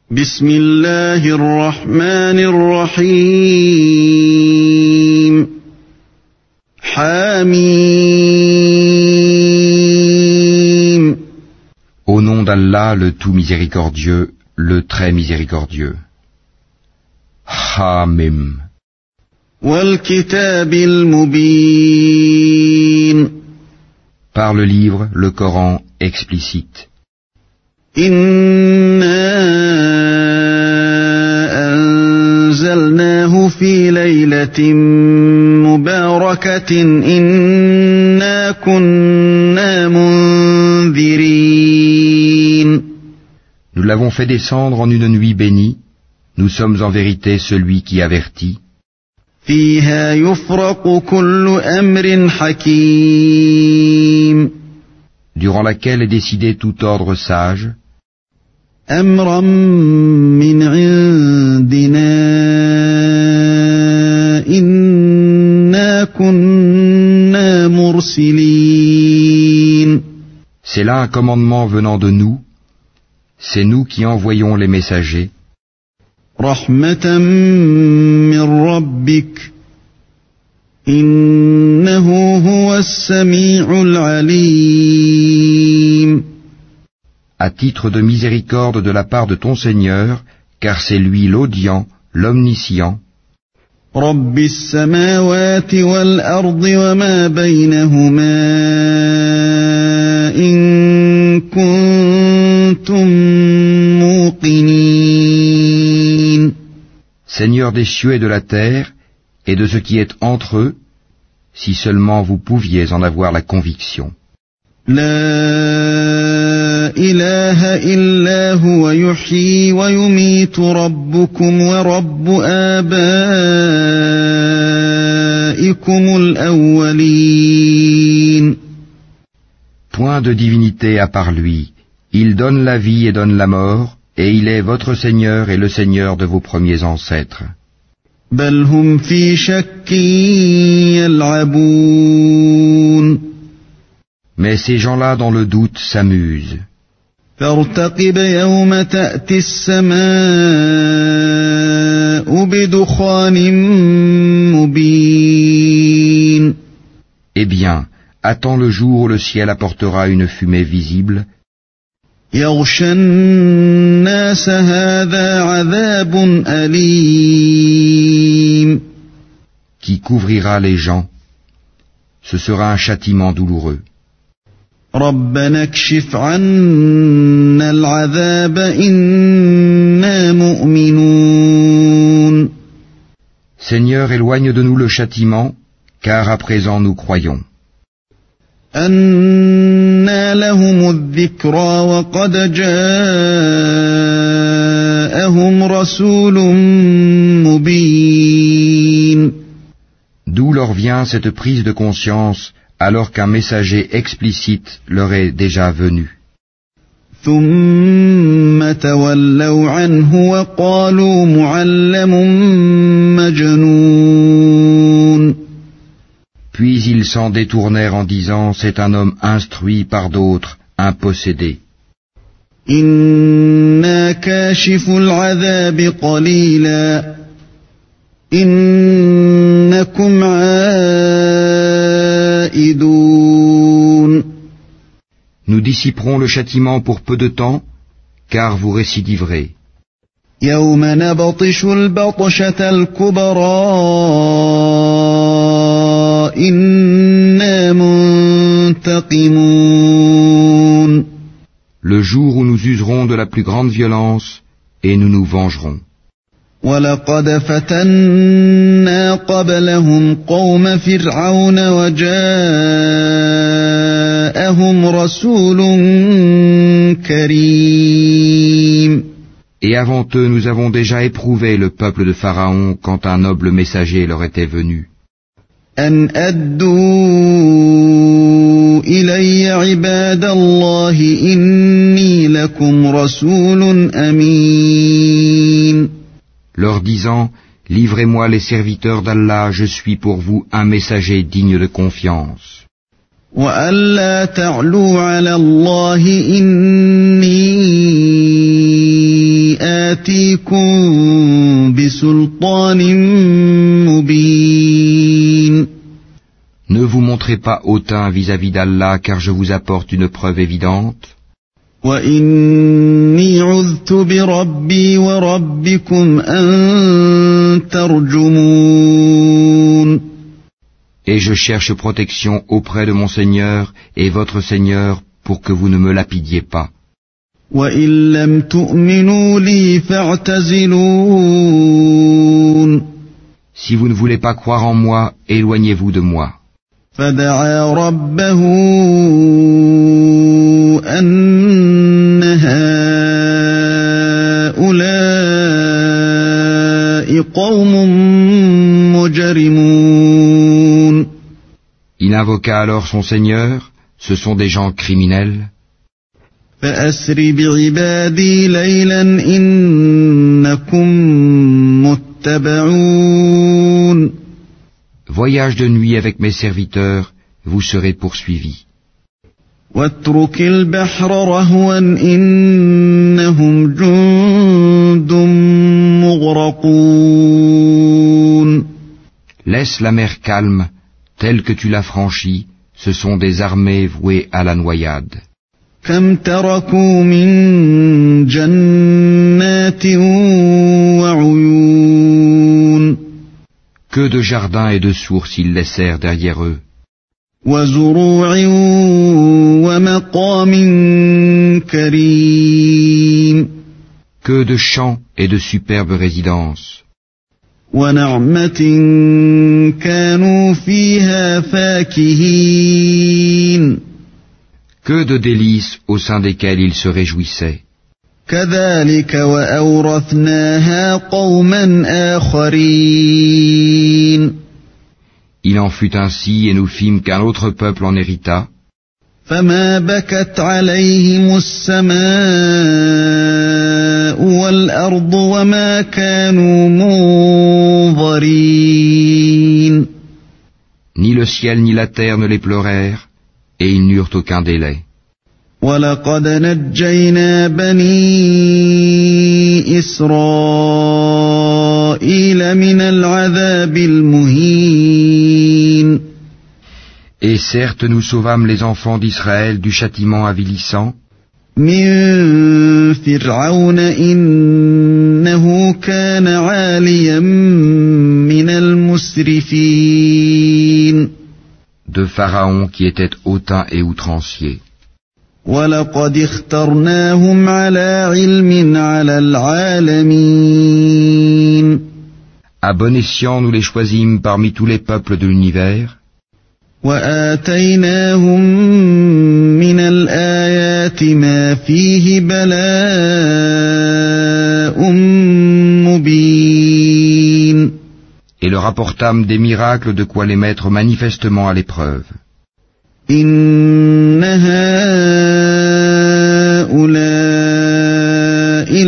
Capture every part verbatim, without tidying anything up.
بسم الله الرحمن الرحيم حميم Au nom d'Allah, le tout miséricordieux, le très miséricordieux. Hamim. والكتاب المبين Par le livre, le Coran explicite. إنا أنزلناه في ليلة مباركة إنا كنا منذرين. Nous l'avons fait descendre en une nuit bénie. Nous sommes en vérité celui qui avertit. فيها يفرق كل أمر حكيم. Durant laquelle est décidé tout ordre sage. أمرا من عندنا إنا كنا مرسلين. C'est là un commandement venant de nous. C'est nous qui envoyons les messagers. رحمة من ربك إنه هو السميع العليم. À titre de miséricorde de la part de ton Seigneur, car c'est lui l'audient, l'omniscient. رب السماوات والأرض وما بينهما إن كنتم موقنين. Seigneur des cieux et de la terre, et de ce qui est entre eux, si seulement vous pouviez en avoir la conviction. لا إله إلا هو يحيي ويميت ربكم ورب آبائكم الأولين. Point de divinité à part lui. Il donne la vie et donne la mort, et il est votre Seigneur et le Seigneur de vos premiers ancêtres. بل هم في شك يلعبون. Mais ces gens-là dans le doute s'amusent. فارتقب يوم تأتي السماء بدخان مبين. Eh bien, attends le jour où le ciel apportera une fumée visible. يغشى الناس هذا عذاب أليم. Qui couvrira les gens. Ce sera un châtiment douloureux. ربنا اكشف عنا العذاب إنا مؤمنون. Seigneur, éloigne de nous le châtiment, car à présent nous croyons. أنى لهم الذكرى وقد جاءهم رسول مبين. D'où leur vient cette prise de conscience alors qu'un messager explicite leur est déjà venu. ثم تولوا عنه وقالوا معلم مجنون. Puis ils s'en détournèrent en disant, c'est un homme instruit par d'autres, un possédé. إنا كاشف العذاب قليلا إنكم عائدون. Nous dissiperons le châtiment pour peu de temps, car vous récidiverez. يوم نبطش البطشة الكبرى إنا منتقمون. Le jour où nous userons de la plus grande violence, et nous nous vengerons. ولقد فتنا قبلهم قوم فرعون وجاءهم رسول كريم. Et avant eux, nous avons déjà éprouvé le peuple de Pharaon quand un noble messager leur était venu. أن أدوا إلي عباد الله إني لكم رسول أمين. Leur disant, livrez-moi les serviteurs d'Allah, je suis pour vous un messager digne de confiance. وألا تعلوا على الله إني آتيكم بسلطان مبين. Ne vous montrez pas hautain vis-à-vis d'Allah, car je vous apporte une preuve évidente. وإني عذت بربي وربكم أن ترجمون. Et je cherche protection auprès de mon Seigneur et votre Seigneur pour que vous ne me lapidiez pas. وإن لم تؤمنوا لي فاعتزلون. Si vous ne voulez pas croire en moi, éloignez-vous de moi. فدعا ربه أن هؤلاء قوم مجرمون. Il invoqua alors son Seigneur, ce sont des gens criminels. فأسر بعبادي ليلا إنكم متبعون. Voyage de nuit avec mes serviteurs, vous serez poursuivis. واترك البحر رهوا إنهم جند مغرقون. Laisse la mer calme, telle que tu l'as franchie, ce sont des armées vouées à la noyade. كم تركوا من جنات وعيون. Que de jardins et de sources ils laissèrent derrière eux. وزروع ومقام كريم. Que de champs et de superbes résidences. ونعمة كانوا فيها فاكهين. Que de délices au sein desquels ils se réjouissaient. كذلك وأورثناها قوما آخرين. Il en fut ainsi et nous fîmes qu'un autre peuple en hérita. فما بكت عليهم السماء والأرض وما كانوا منظرين. Ni le ciel ni la terre ne les pleurèrent, et ils n'eurent aucun délai. وَلَقَدْ نَجَّيْنَا بَنِي إِسْرَائِيلَ مِنَ الْعَذَابِ الْمُهِينِ. Et certes nous sauvâmes les enfants d'Israël du châtiment avilissant. مِنْ فِرْعَوْنَ إِنَّهُ كَانَ عَالِيًا مِنَ الْمُسْرِفِينَ. De Pharaon qui était hautain et outrancier. وَلَقَدِ اخْتَرْنَاهُمْ عَلَى عِلْمٍ عَلَى الْعَالَمِينَ. À bon escient nous les choisîmes parmi tous les peuples de l'univers. وَآتَيْنَاهُمْ مِنَ الْآيَاتِ مَا فِيهِ بَلَاءٌ مُبِينٌ. Et leur apportâmes des miracles de quoi les mettre manifestement à l'épreuve. إِنَّ هَؤُلَاءِ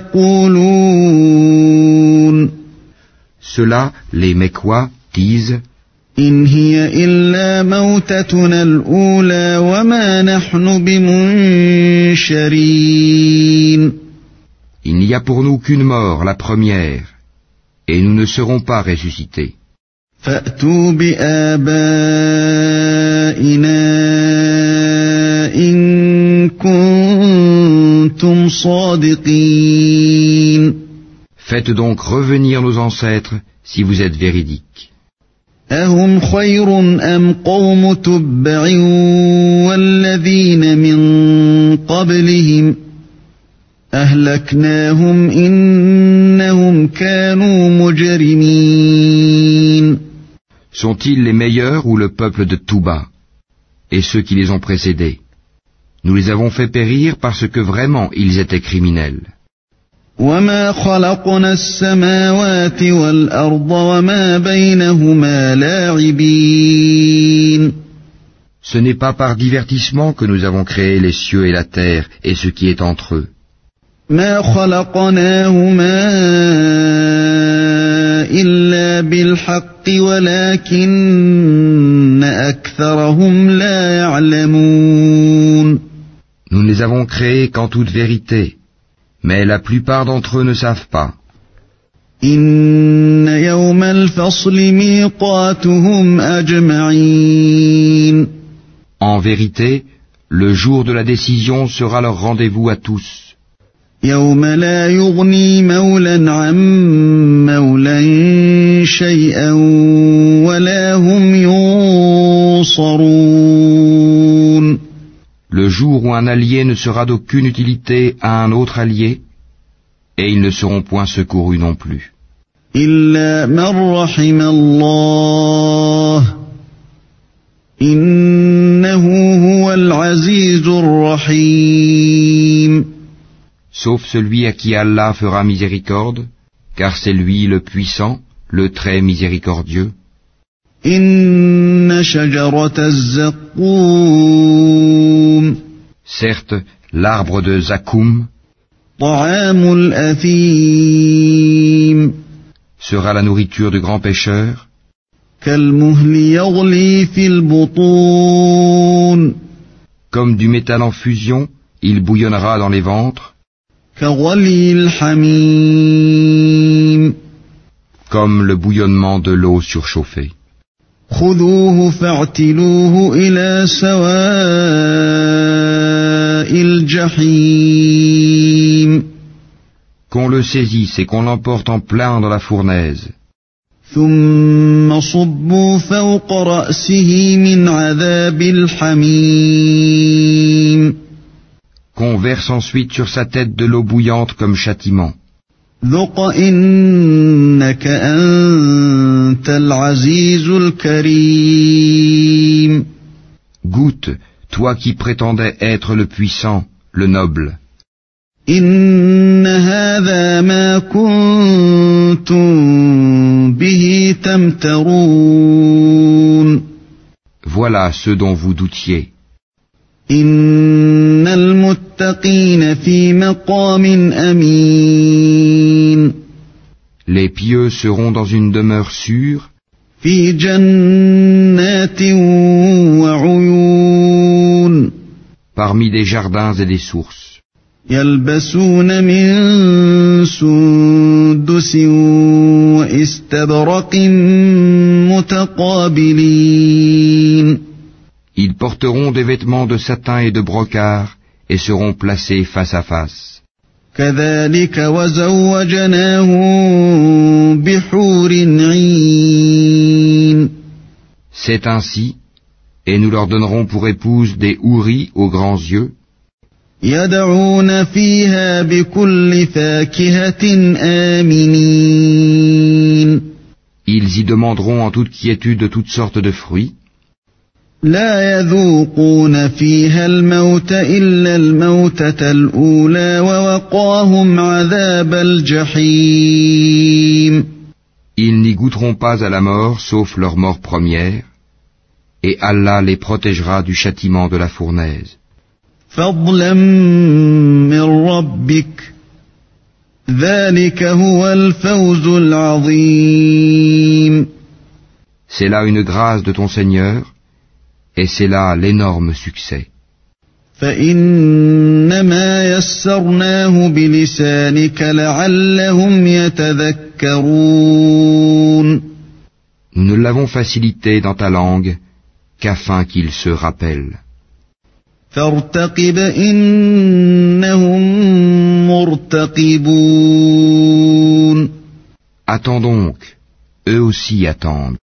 لَيَقُولُونَ. Ceux-là, les Mécois, disent: إِنْ هِيَ إِلَّا مَوْتَتُنَا الْأُولَى وَمَا نَحْنُ بِمُنشَرِينَ. Il n'y a pour nous qu'une mort, la première, et nous ne serons pas ressuscités. فَأْتُوا بِآبَائِنَا إِن كُنتُمْ صَادِقِينَ. Faites donc revenir nos ancêtres si vous êtes véridiques. أَهُمْ خَيْرٌ أَمْ قَوْمُ تُبَّعٍ وَالَّذِينَ مِن قَبْلِهِمْ أَهْلَكْنَاهُمْ إِنَّهُمْ كَانُوا مُجْرِمِينَ. Sont-ils les meilleurs ou le peuple de Touba et ceux qui les ont précédés? Nous les avons fait périr parce que vraiment ils étaient criminels. وَمَا خَلَقْنَا السَّمَاوَاتِ وَالْأَرْضَ وَمَا بَيْنَهُمَا لَاعِبِينَ. Ce n'est pas par divertissement que nous avons créé les cieux et la terre et ce qui est entre eux. مَا خَلَقْنَاهُمَا إِلَّا بِالْحَقِّ وَلَكِنَّ أَكْثَرَهُمْ لَا يَعْلَمُونَ. Nous ne les avons créés qu'en toute vérité, Mais la plupart d'entre eux ne savent pas. إن يوم الفصل ميقاتهم أجمعين. En vérité, le jour de la décision sera leur rendez-vous à tous. يوم لا يغني مولى عن مولى شيئا ولا هم ينصرون. Le jour où un allié ne sera d'aucune utilité à un autre allié, et ils ne seront point secourus non plus. إلا من رحم الله إنه هو العزيز الرحيم. Sauf celui à qui Allah fera miséricorde, car c'est lui le puissant, le très miséricordieux. إن شجرة الزقوم. Certes, l'arbre de Zakoum طعام الأثيم. sera la nourriture de grands pécheurs, كالمهل يغلي في البطون. comme du métal en fusion, il bouillonnera dans les ventres, كغلي الحميم. comme le bouillonnement de l'eau surchauffée. خذوه فاعتلوه إلى سواء الجحيم. Qu'on le saisisse et qu'on l'emporte en plein dans la fournaise. ثم صبوا فوق رأسه من عذاب الحميم. Qu'on verse ensuite sur sa tête de l'eau bouillante comme châtiment. ذق إنك أنت العزيز الكريم. Goûte, toi qui prétendais être le puissant, le noble. إن هذا ما كنتم به تمترون. Voilà ce dont vous doutiez. إن المتقين في مقام أمين. Les pieux seront dans une demeure sûre, في جنات وعيون. parmi des jardins et des sources. يلبسون من سندس واستبرق متقابلين. Ils porteront des vêtements de satin et de brocart et seront placés face à face. كذلك وزوجناهم بحور عين. C'est ainsi, et nous leur donnerons pour épouse des houris aux grands yeux, يدعون فيها بكل فاكهة آمنين. ils y demanderont en toute quiétude toutes sortes de fruits. لا يذوقون فيها الموت إلا الموتة الأولى ووقاهم عذاب الجحيم. Ils n'y goûteront pas à la mort sauf leur mort première, et Allah les protégera du châtiment de la fournaise. فضلا من ربك ذلك هو الفوز العظيم. C'est là une grâce de ton Seigneur, et c'est là l'énorme succès. فإنما يسرناه بلسانك لعلهم يتذكرون. Nous ne l'avons facilité dans ta langue qu'afin qu'ils se rappellent. فارتقب إنهم مرتقبون. Attends donc, eux aussi attendent.